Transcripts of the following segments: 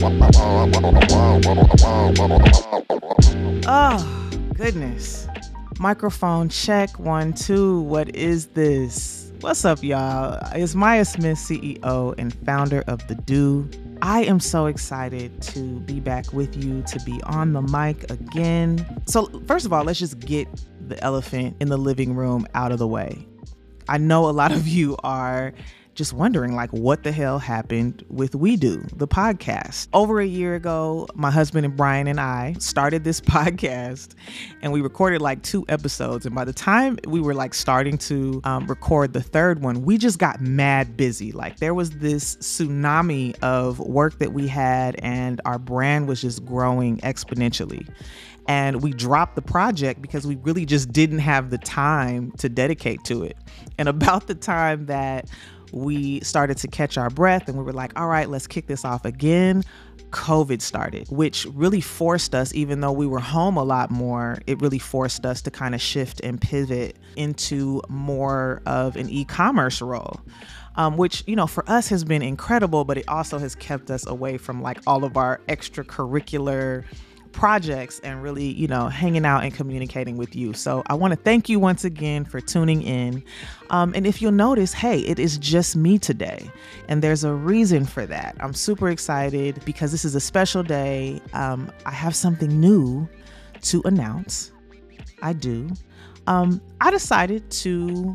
Oh, goodness. Microphone check, 1, 2. What is this? What's up, y'all? It's Maya Smith, CEO and founder of The Do. I am so excited to be back with you, to be on the mic again. So first of all, let's just get the elephant in the living room out of the way. I know a lot of you are just wondering, like, what the hell happened with We Do, the podcast. Over a year ago, my husband and Brian and I started this podcast, and we recorded like 2 episodes. And by the time we were like starting to record the third one, we just got mad busy. Like, there was this tsunami of work that we had, and our brand was just growing exponentially. And we dropped the project because we really just didn't have the time to dedicate to it. And about the time that we started to catch our breath and we were like, all right, let's kick this off again, COVID started, which really forced us, even though we were home a lot more, it really forced us to kind of shift and pivot into more of an e-commerce role. Which, you know, for us has been incredible, but it also has kept us away from like all of our extracurricular projects and really, you know, hanging out and communicating with you. So I want to thank you once again for tuning in. And if you'll notice, hey, it is just me today. And there's a reason for that. I'm super excited because this is a special day. I have something new to announce. I do. I decided to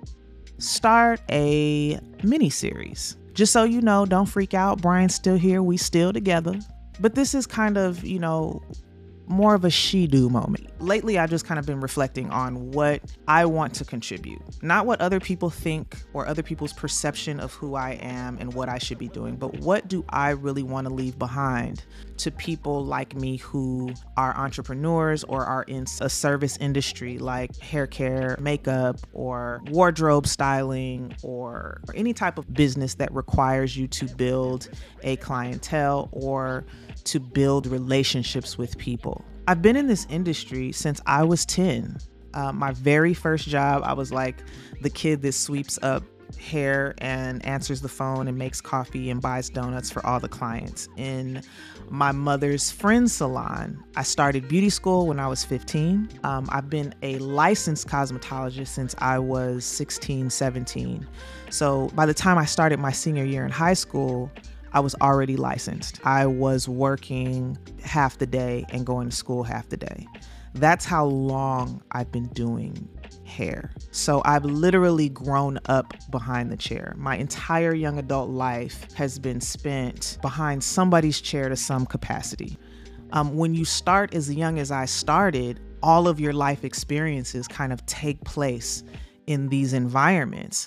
start a mini series. Just so you know, don't freak out. Brian's still here. We still together. But this is kind of, you know, more of a she-do moment. Lately, I've just kind of been reflecting on what I want to contribute, not what other people think or other people's perception of who I am and what I should be doing, but what do I really want to leave behind to people like me who are entrepreneurs or are in a service industry like hair care, makeup, or wardrobe styling, or any type of business that requires you to build a clientele or to build relationships with people. I've been in this industry since I was 10. My very first job, I was like the kid that sweeps up hair and answers the phone and makes coffee and buys donuts for all the clients in my mother's friend's salon. I started beauty school when I was 15. I've been a licensed cosmetologist since I was 16, 17. So by the time I started my senior year in high school, I was already licensed. I was working half the day and going to school half the day. That's how long I've been doing hair. So I've literally grown up behind the chair. My entire young adult life has been spent behind somebody's chair to some capacity. When you start as young as I started, all of your life experiences kind of take place in these environments.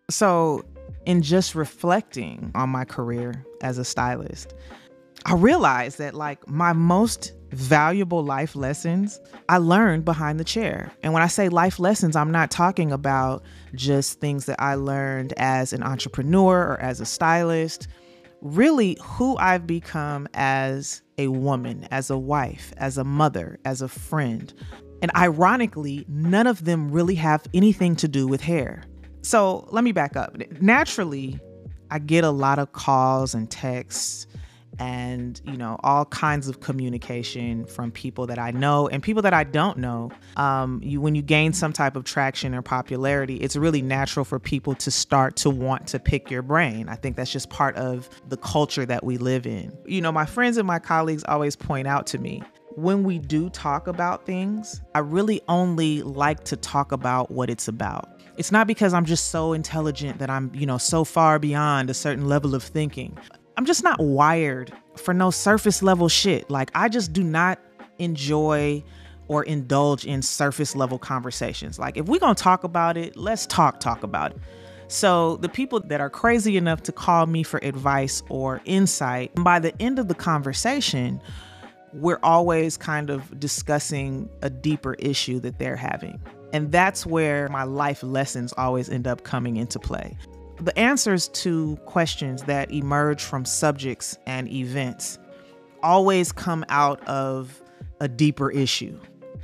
So in just reflecting on my career as a stylist, I realized that like my most valuable life lessons I learned behind the chair. And when I say life lessons, I'm not talking about just things that I learned as an entrepreneur or as a stylist. Really, who I've become as a woman, as a wife, as a mother, as a friend. And ironically, none of them really have anything to do with hair. So let me back up. Naturally, I get a lot of calls and texts and, you know, all kinds of communication from people that I know and people that I don't know. When you gain some type of traction or popularity, it's really natural for people to start to want to pick your brain. I think that's just part of the culture that we live in. You know, my friends and my colleagues always point out to me, when we do talk about things, I really only like to talk about what it's about. It's not because I'm just so intelligent that I'm, you know, so far beyond a certain level of thinking. I'm just not wired for no surface level shit. Like, I just do not enjoy or indulge in surface level conversations. Like, if we're going to talk about it, let's talk about it. So the people that are crazy enough to call me for advice or insight, by the end of the conversation, we're always kind of discussing a deeper issue that they're having. And that's where my life lessons always end up coming into play. The answers to questions that emerge from subjects and events always come out of a deeper issue.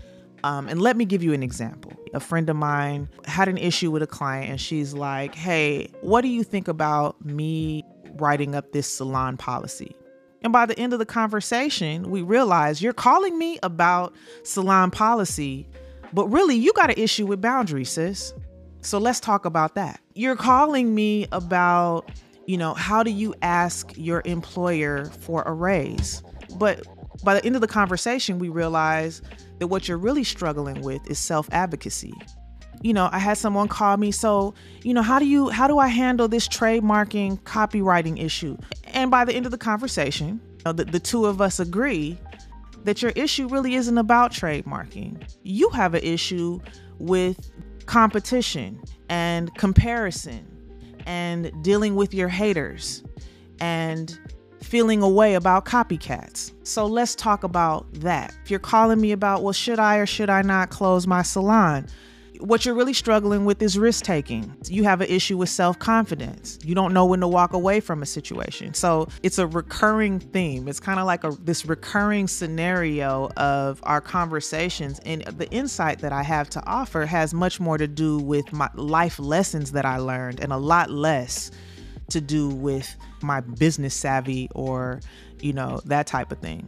And let me give you an example. A friend of mine had an issue with a client and she's like, hey, what do you think about me writing up this salon policy? And by the end of the conversation, we realize you're calling me about salon policy, but really you got an issue with boundaries, sis. So let's talk about that. You're calling me about, how do you ask your employer for a raise? But by the end of the conversation, we realize that what you're really struggling with is self-advocacy. I had someone call me, so, how do I handle this trademarking copywriting issue? And by the end of the conversation, the two of us agree that your issue really isn't about trademarking. You have an issue with competition and comparison and dealing with your haters and feeling a way about copycats. So let's talk about that. If you're calling me about, well, should I or should I not close my salon? What you're really struggling with is risk taking. You have an issue with self-confidence. You don't know when to walk away from a situation. So it's a recurring theme. It's kind of like this recurring scenario of our conversations. And the insight that I have to offer has much more to do with my life lessons that I learned and a lot less to do with my business savvy or, that type of thing.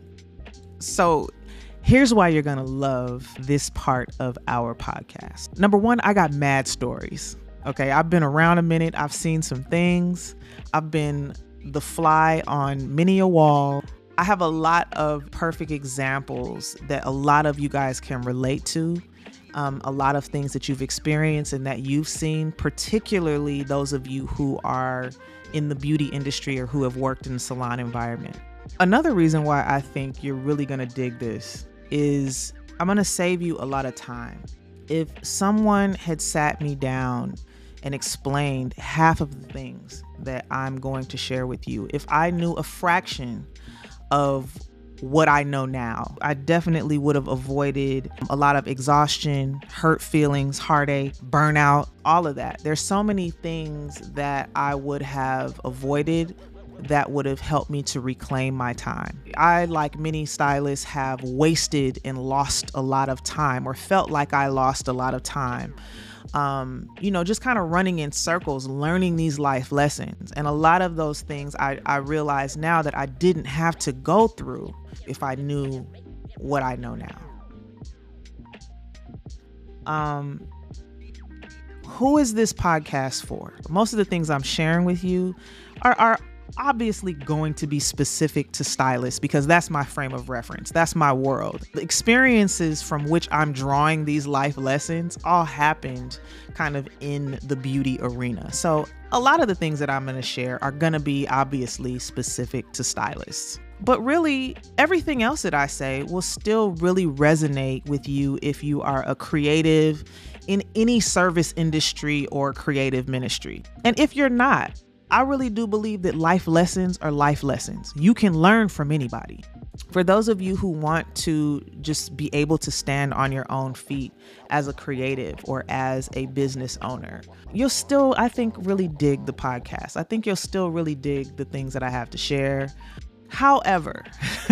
So here's why you're going to love this part of our podcast. Number one, I got mad stories. Okay, I've been around a minute. I've seen some things. I've been the fly on many a wall. I have a lot of perfect examples that a lot of you guys can relate to. A lot of things that you've experienced and that you've seen, particularly those of you who are in the beauty industry or who have worked in the salon environment. Another reason why I think you're really going to dig this is I'm going to save you a lot of time. If someone had sat me down and explained half of the things that I'm going to share with you, if I knew a fraction of what I know now, I definitely would have avoided a lot of exhaustion, hurt feelings, heartache, burnout, all of that. There's so many things that I would have avoided that would have helped me to reclaim my time. I, like many stylists, have wasted and lost a lot of time, or felt like I lost a lot of time. Just kind of running in circles, learning these life lessons. And a lot of those things I realize now that I didn't have to go through if I knew what I know now. Who is this podcast for? Most of the things I'm sharing with you are obviously going to be specific to stylists because that's my frame of reference. That's my world. The experiences from which I'm drawing these life lessons all happened kind of in the beauty arena. So a lot of the things that I'm going to share are going to be obviously specific to stylists. But really, everything else that I say will still really resonate with you if you are a creative in any service industry or creative ministry. And if you're not, I really do believe that life lessons are life lessons. You can learn from anybody. For those of you who want to just be able to stand on your own feet as a creative or as a business owner, you'll still, I think, really dig the podcast. I think you'll still really dig the things that I have to share. However,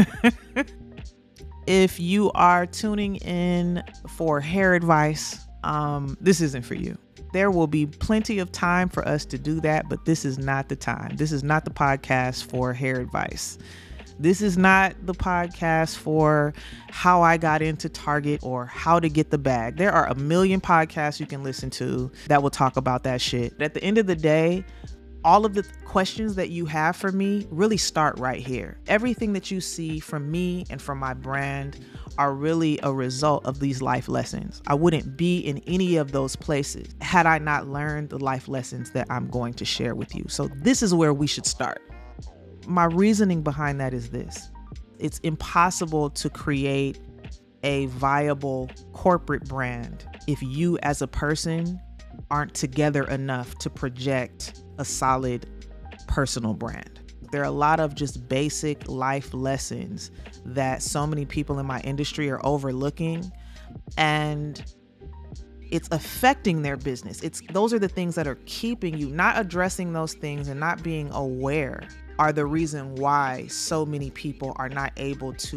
if you are tuning in for hair advice, this isn't for you. There will be plenty of time for us to do that, but this is not the time. This is not the podcast for hair advice. This is not the podcast for how I got into Target or how to get the bag. There are a million podcasts you can listen to that will talk about that shit. At the end of the day, all of the questions that you have for me really start right here. Everything that you see from me and from my brand are really a result of these life lessons. I wouldn't be in any of those places had I not learned the life lessons that I'm going to share with you. So this is where we should start. My reasoning behind that is this. It's impossible to create a viable corporate brand if you as a person aren't together enough to project a solid personal brand. There are a lot of just basic life lessons that so many people in my industry are overlooking, and it's affecting their business. Those are the things that are keeping you. Not addressing those things and not being aware are the reason why so many people are not able to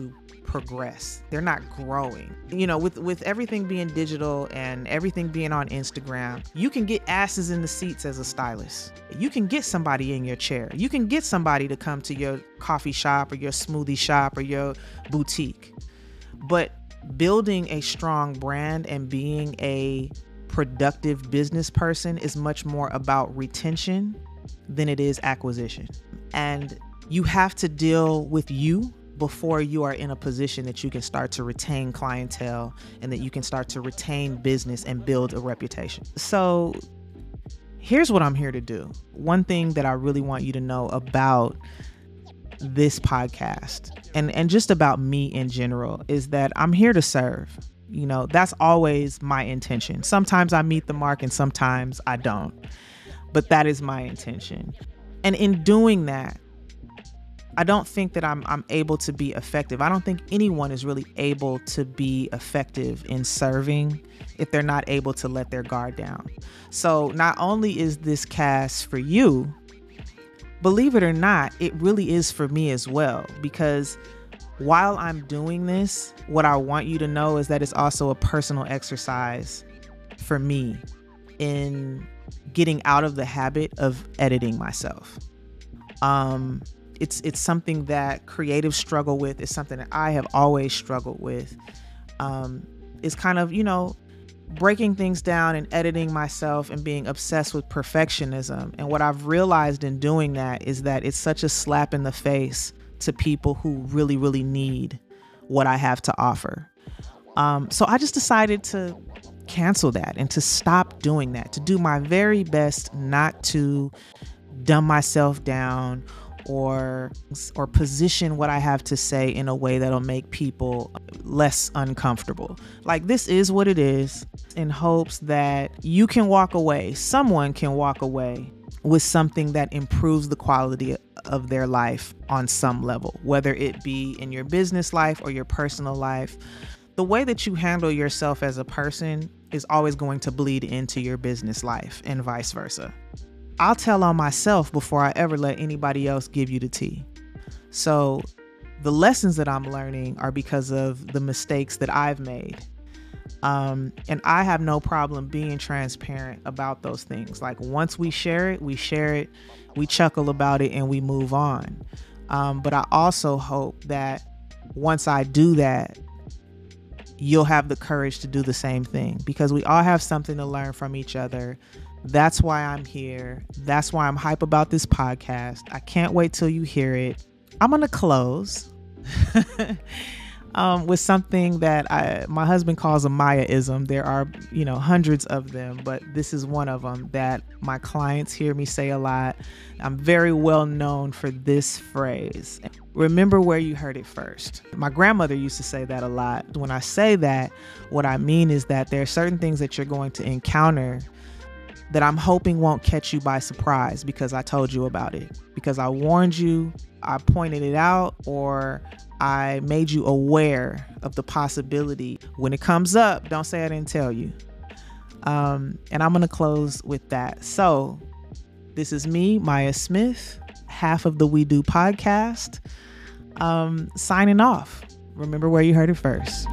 progress. They're not growing. You know, with everything being digital and everything being on Instagram, you can get asses in the seats as a stylist. You can get somebody in your chair. You can get somebody to come to your coffee shop or your smoothie shop or your boutique. But building a strong brand and being a productive business person is much more about retention than it is acquisition. And you have to deal with you before you are in a position that you can start to retain clientele and that you can start to retain business and build a reputation. So here's what I'm here to do. One thing that I really want you to know about this podcast and just about me in general is that I'm here to serve. You know, that's always my intention. Sometimes I meet the mark and sometimes I don't, but that is my intention. And in doing that, I don't think that I'm able to be effective. I don't think anyone is really able to be effective in serving if they're not able to let their guard down. So not only is this cast for you, believe it or not, it really is for me as well. Because while I'm doing this, what I want you to know is that it's also a personal exercise for me in getting out of the habit of editing myself. It's something that creatives struggle with. It's something that I have always struggled with. It's kind of, you know, breaking things down and editing myself and being obsessed with perfectionism. And what I've realized in doing that is that it's such a slap in the face to people who really, really need what I have to offer. So I just decided to cancel that and to stop doing that, to do my very best not to dumb myself down or position what I have to say in a way that'll make people less uncomfortable. Like, this is what it is, in hopes that you can walk away, someone can walk away with something that improves the quality of their life on some level, whether it be in your business life or your personal life. The way that you handle yourself as a person is always going to bleed into your business life and vice versa. I'll tell on myself before I ever let anybody else give you the tea. So the lessons that I'm learning are because of the mistakes that I've made. And I have no problem being transparent about those things. Like, once we share it, we chuckle about it, and we move on. But I also hope that once I do that, you'll have the courage to do the same thing, because we all have something to learn from each other. That's why I'm here. That's why I'm hype about this podcast. I can't wait till you hear it. I'm going to close with something that my husband calls a Maya-ism. There are, hundreds of them, but this is one of them that my clients hear me say a lot. I'm very well known for this phrase. Remember where you heard it first. My grandmother used to say that a lot. When I say that, what I mean is that there are certain things that you're going to encounter that I'm hoping won't catch you by surprise because I told you about it, because I warned you, I pointed it out, or I made you aware of the possibility. When it comes up, don't say I didn't tell you. And I'm going to close with that. So this is me, Maya Smith, half of the We Do podcast, signing off. Remember where you heard it first.